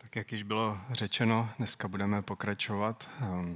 Tak jak již bylo řečeno, dneska budeme pokračovat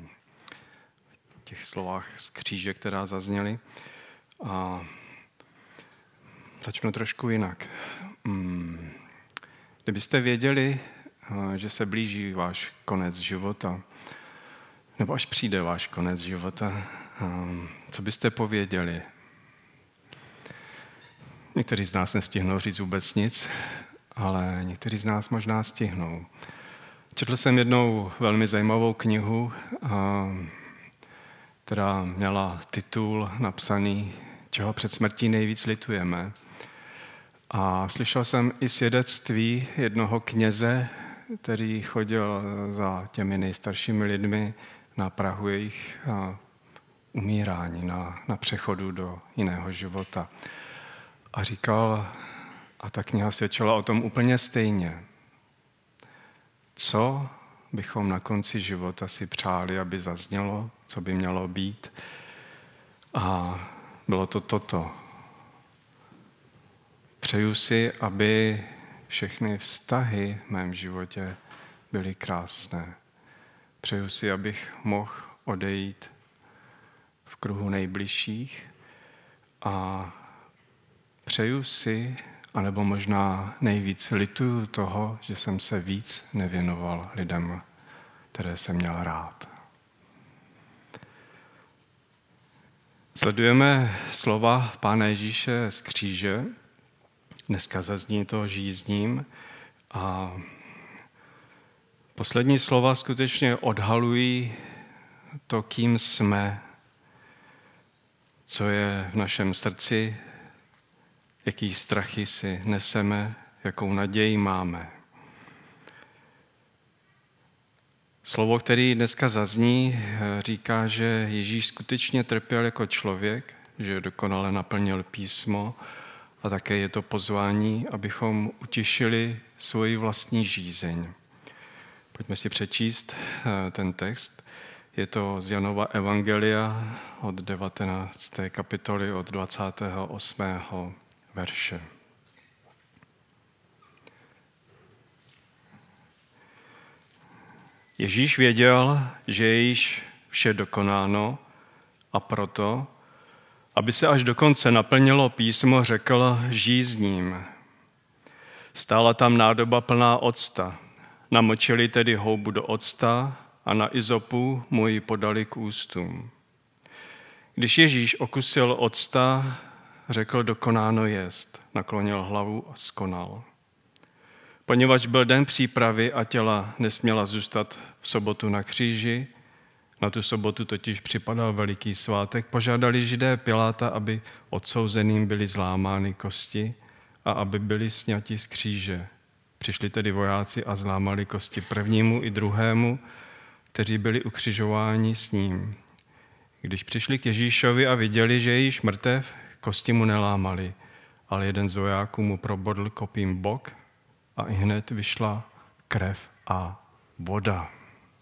v těch slovách z kříže, která zazněly. A začnu trošku jinak. Kdybyste věděli, že se blíží váš konec života, nebo až přijde váš konec života, co byste pověděli? Někteří z nás nestihnou říct vůbec nic, ale někteří z nás možná stihnou. Četl jsem jednou velmi zajímavou knihu, která měla titul napsaný Čeho před smrtí nejvíc litujeme. A slyšel jsem i svědectví jednoho kněze, který chodil za těmi nejstaršími lidmi na prahu jejich umírání, na přechodu do jiného života. A říkal, a ta kniha svědčila o tom úplně stejně. Co bychom na konci života si přáli, aby zaznělo, co by mělo být? A bylo to toto. Přeju si, aby všechny vztahy v mém životě byly krásné. Přeju si, abych mohl odejít v kruhu nejbližších a přeju si, anebo možná nejvíc lituju toho, že jsem se víc nevěnoval lidem, které jsem měl rád. Sledujeme slova Pána Ježíše z kříže. Dneska zazní to žízním a poslední slova skutečně odhalují to, kým jsme, co je v našem srdci, jaký strachy si neseme, jakou naději máme. Slovo, který dneska zazní, říká, že Ježíš skutečně trpěl jako člověk, že dokonale naplnil písmo a také je to pozvání, abychom utišili svoji vlastní žízeň. Pojďme si přečíst ten text. Je to z Janova evangelia od 19. kapitoly od 28. verše. Ježíš věděl, že je již vše dokonáno a proto, aby se až do konce naplnilo písmo, řekl žízním. Stála tam nádoba plná octa. Namočili tedy houbu do octa a na izopu mu ji podali k ústům. Když Ježíš okusil octa, řekl, dokonáno jest, naklonil hlavu a skonal. Poněvadž byl den přípravy a těla nesměla zůstat v sobotu na kříži, na tu sobotu totiž připadal veliký svátek, požádali Židé Piláta, aby odsouzeným byly zlámány kosti a aby byli sňati z kříže. Přišli tedy vojáci a zlámali kosti prvnímu i druhému, kteří byli ukřižováni s ním. Když přišli k Ježíšovi a viděli, že je již mrtev, kosti mu nelámali, ale jeden z vojáků mu probodl kopím bok a ihned vyšla krev a voda.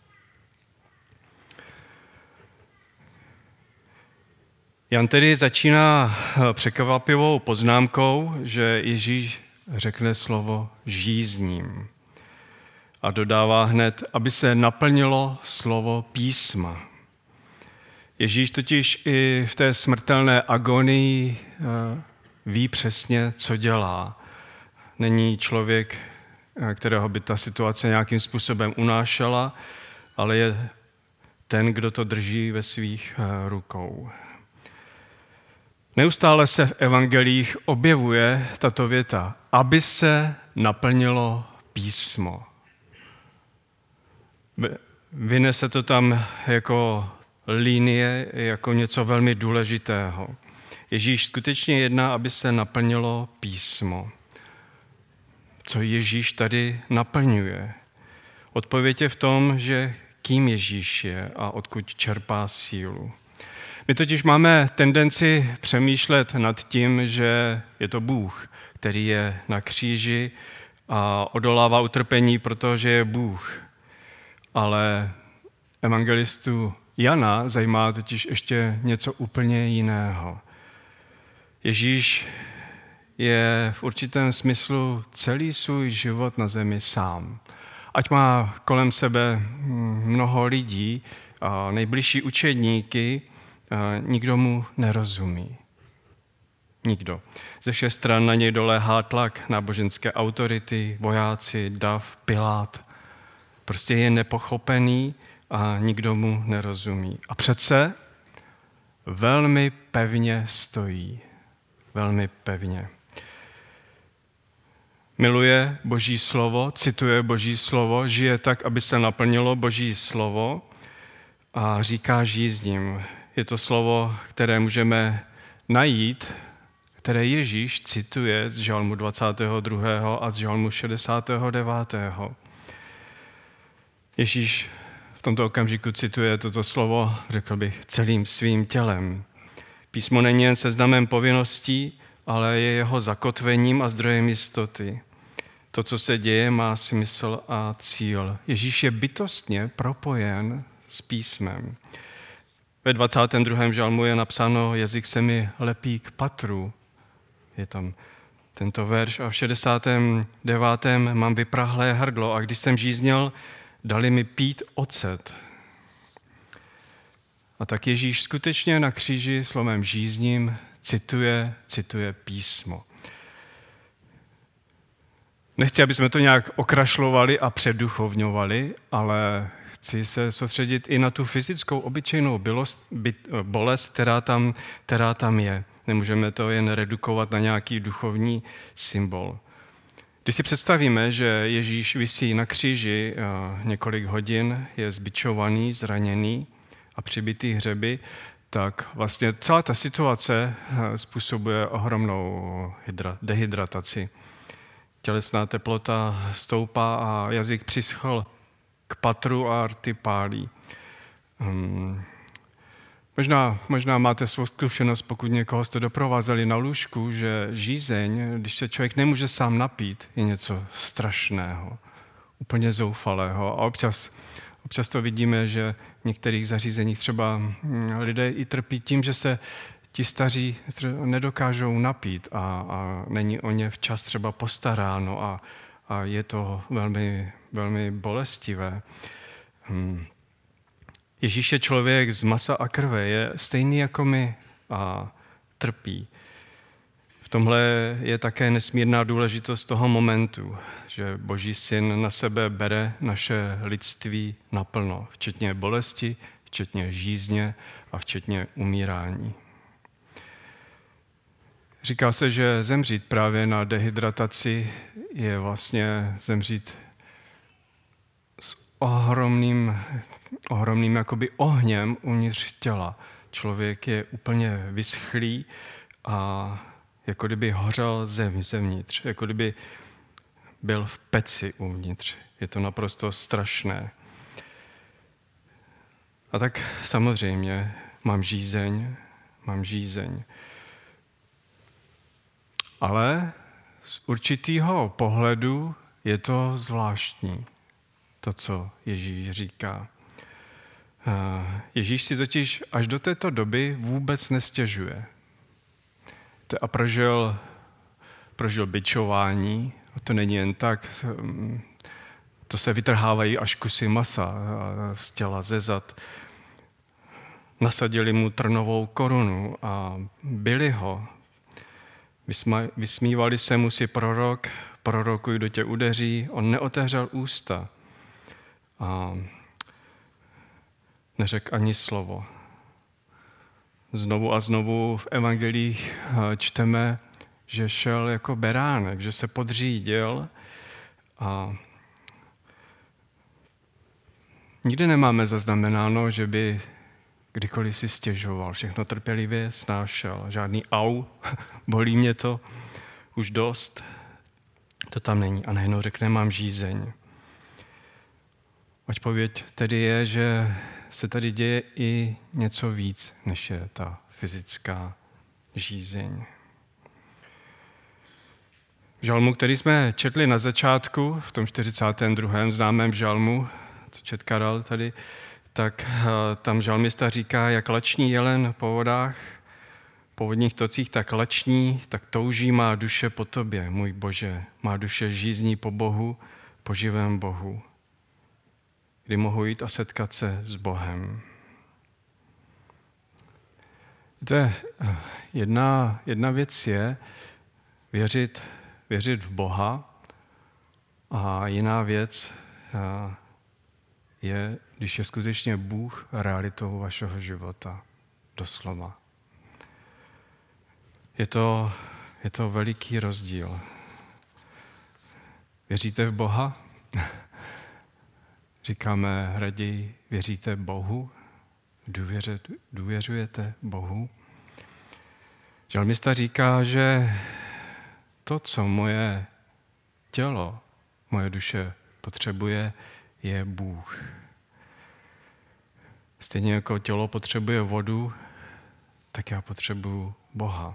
Jan tedy začíná překvapivou poznámkou, že Ježíš řekne slovo žízním a dodává hned, aby se naplnilo slovo písma. Ježíš totiž i v té smrtelné agonii ví přesně, co dělá. Není člověk, kterého by ta situace nějakým způsobem unášela, ale je ten, kdo to drží ve svých rukou. Neustále se v evangelích objevuje tato věta, aby se naplnilo písmo. Vyne se to tam jako linie, jako něco velmi důležitého. Ježíš skutečně jedná, aby se naplnilo písmo. Co Ježíš tady naplňuje? Odpověď je v tom, že kým Ježíš je a odkud čerpá sílu. My totiž máme tendenci přemýšlet nad tím, že je to Bůh, který je na kříži a odolává utrpení, protože je Bůh. Ale evangelistu Jana zajímá totiž ještě něco úplně jiného. Ježíš je v určitém smyslu celý svůj život na zemi sám. ať má kolem sebe mnoho lidí a nejbližší učedníky, nikdo mu nerozumí. Nikdo. Ze všech stran na něj doléhá tlak náboženské autority, vojáci, dav, Pilát. Prostě je nepochopený a nikdo mu nerozumí. A přece velmi pevně stojí. Velmi pevně. Miluje Boží slovo, cituje Boží slovo, žije tak, aby se naplnilo Boží slovo a říká žízním. Je to slovo, které můžeme najít, které Ježíš cituje z žalmu 22. a z žalmu 69. Ježíš v tomto okamžiku cituje toto slovo, řekl bych, celým svým tělem. Písmo není jen seznamem povinností, ale je jeho zakotvením a zdrojem jistoty. To, co se děje, má smysl a cíl. Ježíš je bytostně propojen s písmem. Ve 22. žalmu je napsáno, jazyk se mi lepí k patru. Je tam tento verš a v 69. mám vyprahlé hrdlo a když jsem žízněl, dali mi pít ocet. A tak Ježíš skutečně na kříži slovem žízním cituje písmo. Nechci, aby jsme to nějak okrašlovali a předuchovňovali, ale chci se soustředit i na tu fyzickou obyčejnou bolest, která tam je. Nemůžeme to jen redukovat na nějaký duchovní symbol. Když si představíme, že Ježíš visí na kříži několik hodin, je zbičovaný, zraněný a přibitý hřeby, tak vlastně celá ta situace způsobuje ohromnou dehydrataci. Tělesná teplota stoupá a jazyk přischl k patru a rty pálí. Možná máte svou zkušenost, pokud někoho jste doprovázeli na lůžku, že žízeň, když se člověk nemůže sám napít, je něco strašného, úplně zoufalého. A občas to vidíme, že v některých zařízeních třeba lidé i trpí tím, že se ti staří nedokážou napít a není o ně včas třeba postaráno a je to velmi, velmi bolestivé. Ježíš je člověk z masa a krve, je stejný jako my a trpí. V tomhle je také nesmírná důležitost toho momentu, že Boží syn na sebe bere naše lidství naplno, včetně bolesti, včetně žízně a včetně umírání. Říká se, že zemřít právě na dehydrataci je vlastně zemřít s ohromným jakoby ohněm uvnitř těla. Člověk je úplně vyschlý a jako kdyby hořel zevnitř, jako kdyby byl v peci uvnitř. Je to naprosto strašné. A tak samozřejmě mám žízeň. Ale z určitého pohledu je to zvláštní, to, co Ježíš říká. Ježíš si totiž až do této doby vůbec nestěžuje. A prožil bičování, a to není jen tak, to se vytrhávají až kusy masa z těla, ze zad. Nasadili mu trnovou korunu a bili ho. Vysmívali se mu si prorokuj, kdo tě udeří, on neotevřel ústa a neřekl ani slovo. Znovu a znovu v evangelích čteme, že šel jako beránek, že se podřídil a nikdy nemáme zaznamenáno, že by kdykoliv si stěžoval, všechno trpělivě snášel, žádný bolí mě to, už dost, to tam není. A najednou řekne, mám žízeň. Odpověď tedy je, že se tady děje i něco víc, než je ta fyzická žízeň. V žalmu, který jsme četli na začátku, v tom 42. známém žalmu, co čet Karel tady, tak tam žalmista říká, jak lační jelen po vodách, po vodních tocích, tak lační, tak touží má duše po tobě, můj Bože. Má duše žízní po Bohu, po živém Bohu. kdy mohu jít a setkat se s Bohem. Víte, jedna věc je věřit v Boha a jiná věc je, když je skutečně Bůh realitou vašeho života. Doslova. Je to veliký rozdíl. Věříte v Boha? Říkáme raději, věříte Bohu? Důvěřujete Bohu? Žalmista říká, že to, co moje tělo, moje duše potřebuje, je Bůh. Stejně jako tělo potřebuje vodu, tak já potřebuju Boha.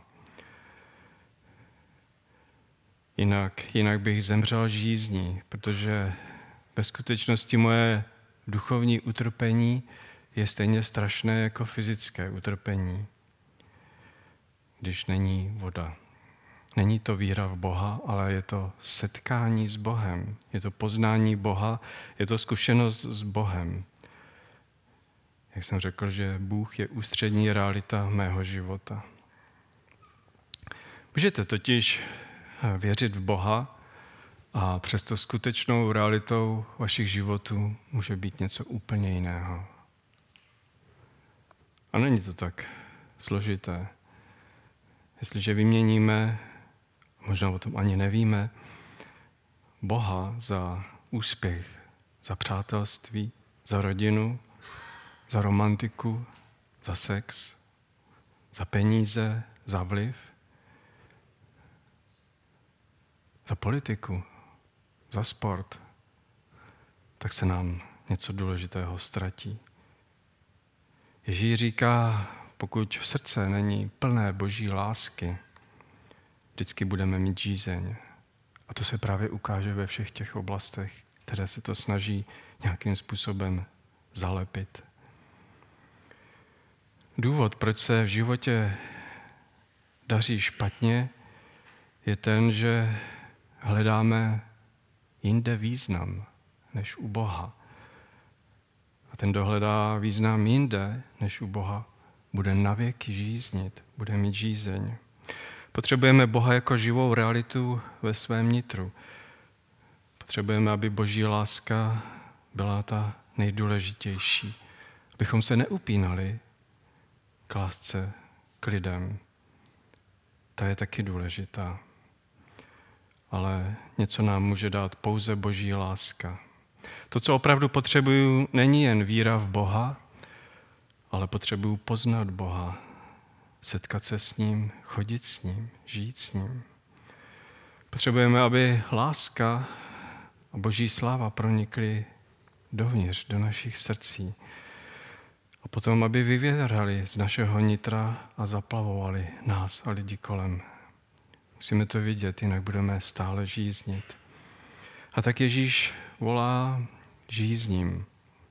Jinak bych zemřel žízní, protože ve skutečnosti moje duchovní utrpení je stejně strašné jako fyzické utrpení, když není voda. Není to víra v Boha, ale je to setkání s Bohem. Je to poznání Boha, je to zkušenost s Bohem. Jak jsem řekl, že Bůh je ústřední realita mého života. Můžete totiž věřit v Boha a přesto skutečnou realitou vašich životů může být něco úplně jiného. A není to tak složité. Jestliže vyměníme, možná o tom ani nevíme, Boha za úspěch, za přátelství, za rodinu, za romantiku, za sex, za peníze, za vliv, za politiku, za sport, tak se nám něco důležitého ztratí. Ježíš říká, pokud srdce není plné Boží lásky, vždycky budeme mít žízeň. A to se právě ukáže ve všech těch oblastech, které se to snaží nějakým způsobem zalepit. Důvod, proč se v životě daří špatně, je ten, že hledáme jinde význam než u Boha. A ten, kdo hledá význam jinde než u Boha, bude navěky žíznit, bude mít žízeň. Potřebujeme Boha jako živou realitu ve svém nitru. Potřebujeme, aby Boží láska byla ta nejdůležitější. Abychom se neupínali k lásce k lidem. Ta je taky důležitá. Ale něco nám může dát pouze Boží láska. To, co opravdu potřebuju, není jen víra v Boha, ale potřebuju poznat Boha, setkat se s ním, chodit s ním, žít s ním. Potřebujeme, aby láska a Boží sláva pronikly dovnitř, do našich srdcí. A potom, aby vyvěrali z našeho nitra a zaplavovali nás a lidi kolem. Musíme to vidět, jinak budeme stále žíznit. A tak Ježíš volá žízním.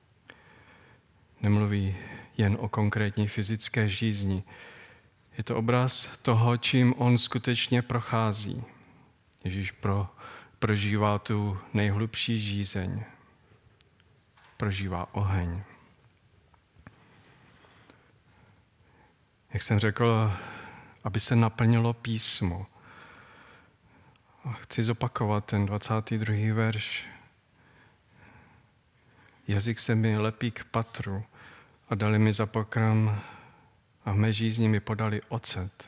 Nemluví jen o konkrétní fyzické žízni. Je to obraz toho, čím on skutečně prochází. Ježíš prožívá tu nejhlubší žízeň. Prožívá oheň. Jak jsem řekl, aby se naplnilo písmo. A chci zopakovat ten 22. verš. Jazyk se mi lepí k patru a dali mi za pokrm a v mé žízni mi podali ocet.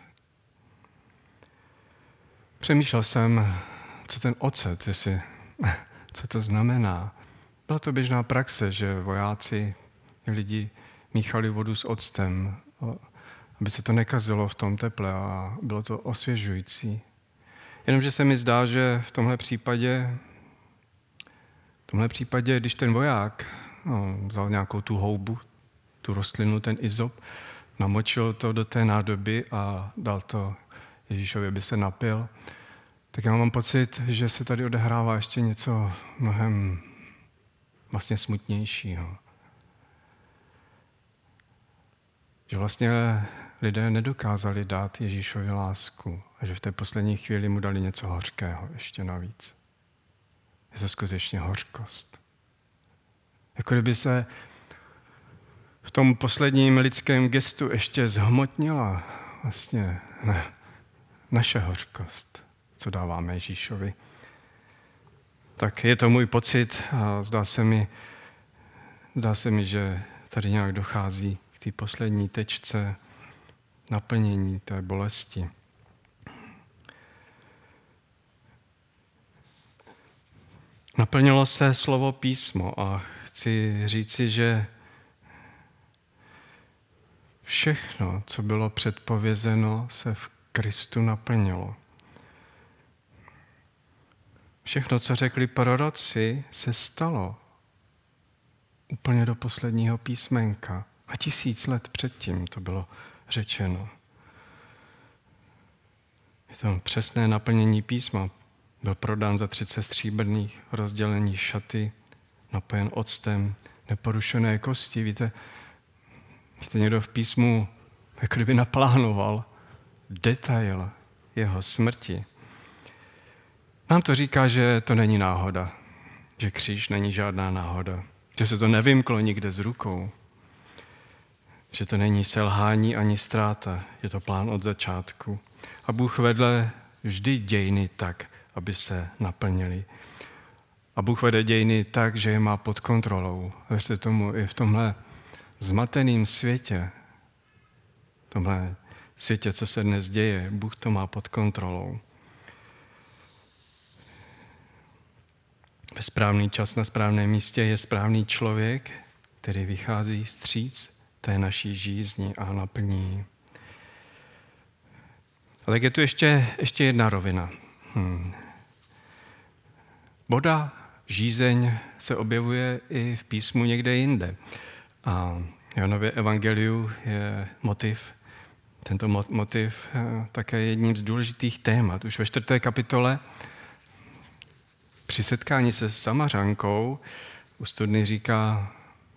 Přemýšlel jsem, co ten ocet, co to znamená. Byla to běžná praxe, že vojáci, lidi míchali vodu s octem, aby se to nekazilo v tom teple a bylo to osvěžující. Jenomže se mi zdá, že v tomhle případě, když ten voják vzal nějakou tu houbu, tu rostlinu, ten izop, namočil to do té nádoby a dal to Ježíšovi, aby se napil, tak já mám pocit, že se tady odehrává ještě něco mnohem vlastně smutnějšího. Že vlastně lidé nedokázali dát Ježíšovi lásku a že v té poslední chvíli mu dali něco hořkého ještě navíc. Je to skutečně hořkost. Jako kdyby se v tom posledním lidském gestu ještě zhmotnila vlastně naše hořkost, co dáváme Ježíšovi. Tak je to můj pocit a zdá se mi, že tady nějak dochází k té poslední tečce naplnění té bolesti. Naplnilo se slovo písmo a chci říci, že všechno, co bylo předpovězeno, se v Kristu naplnilo. Všechno, co řekli proroci, se stalo úplně do posledního písmenka. A 1000 let předtím to bylo řečeno. Je to přesné naplnění písma. Byl prodán za 30 stříbrných, rozdělení šaty, napojen octem, neporušené kosti. Víte, někdo v písmu jako kdyby naplánoval detail jeho smrti. Nám to říká, že to není náhoda, že kříž není žádná náhoda, že se to nevymklo nikde z rukou, že to není selhání ani ztráta, je to plán od začátku. A Bůh vedle vždy dějiny tak, aby se naplnili. A Bůh vede dějiny tak, že je má pod kontrolou. Věřte tomu, i v tomhle zmateném světě, co se dnes děje, Bůh to má pod kontrolou. Ve správný čas na správném místě je správný člověk, který vychází vstříc té naší žízni a naplní. A tak je tu ještě jedna rovina. Voda, žízeň se objevuje i v písmu někde jinde. A v Janově evangeliu je tento motiv také jedním z důležitých témat. Už ve 4. kapitole při setkání se Samařankou u studny říká,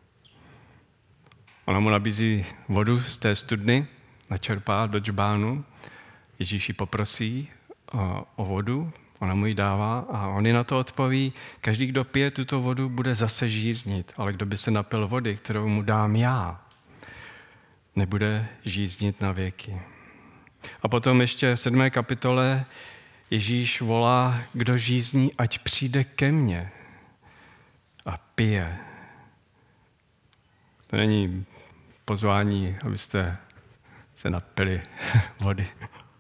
ona mu nabízí vodu z té studny, načerpá do džbánu, Ježíš ji poprosí o vodu, ona mu ji dává a on ji na to odpoví, každý, kdo pije tuto vodu, bude zase žíznit, ale kdo by se napil vody, kterou mu dám já, nebude žíznit na věky. A potom ještě v 7. kapitole Ježíš volá, kdo žízní, ať přijde ke mně a pije. To není pozvání, abyste se napili vody.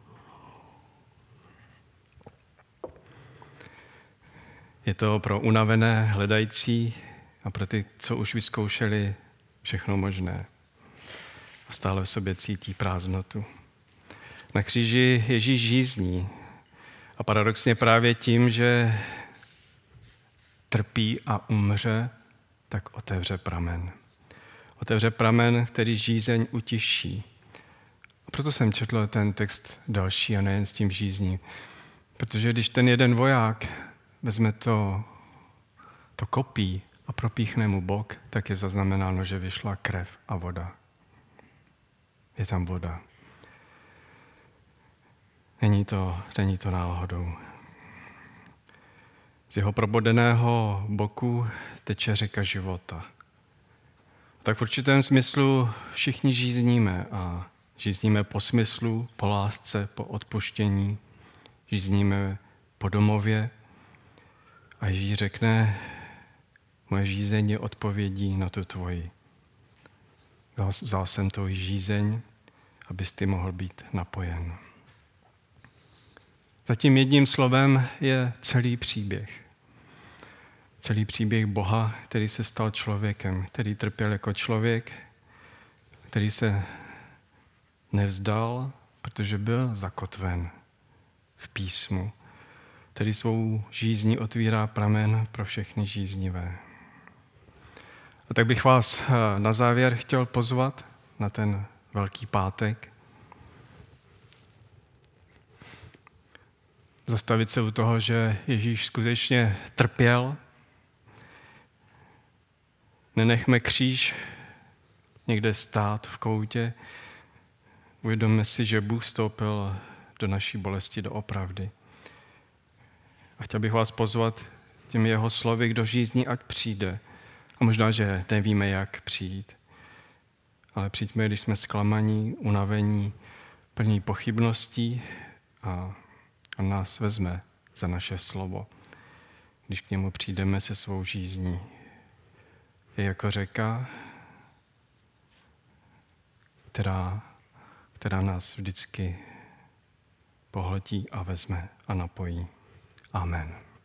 Je to pro unavené, hledající a pro ty, co už vyzkoušeli všechno možné a stále v sobě cítí prázdnotu. Na kříži Ježíš žízní a paradoxně právě tím, že trpí a umře, tak otevře pramen. Otevře pramen, který žízeň utiší. A proto jsem četl ten text další a nejen s tím žízní. Protože když ten jeden voják vezme to kopí a propíchne mu bok, tak je zaznamenáno, že vyšla krev a voda. Je tam voda. Není to náhodou. Z jeho probodeného boku teče řeka života. Tak v určitém smyslu všichni žízníme a žízníme po smyslu, po lásce, po odpuštění, žízníme po domově a Ježíš řekne, moje žízeň je odpovědí na tu tvoji. Vzal jsem tvou žízeň, abys ty mohl být napojen. Za tím jedním slovem je celý příběh. Celý příběh Boha, který se stal člověkem, který trpěl jako člověk, který se nevzdal, protože byl zakotven v písmu, který svou žízní otvírá pramen pro všechny žíznivé. A tak bych vás na závěr chtěl pozvat na ten Velký pátek. Zastavit se u toho, že Ježíš skutečně trpěl. Nenechme kříž někde stát v koutě. Uvědomme si, že Bůh vstoupil do naší bolesti doopravdy. A chtěl bych vás pozvat těmi jeho slovy, kdo žízní, ať přijde. A možná, že nevíme, jak přijít. Ale přijďme, když jsme zklamaní, unavení, plní pochybností a nás vezme za naše slovo. Když k němu přijdeme se svou žízní. Je jako řeka, která nás vždycky pohltí a vezme a napojí. Amen.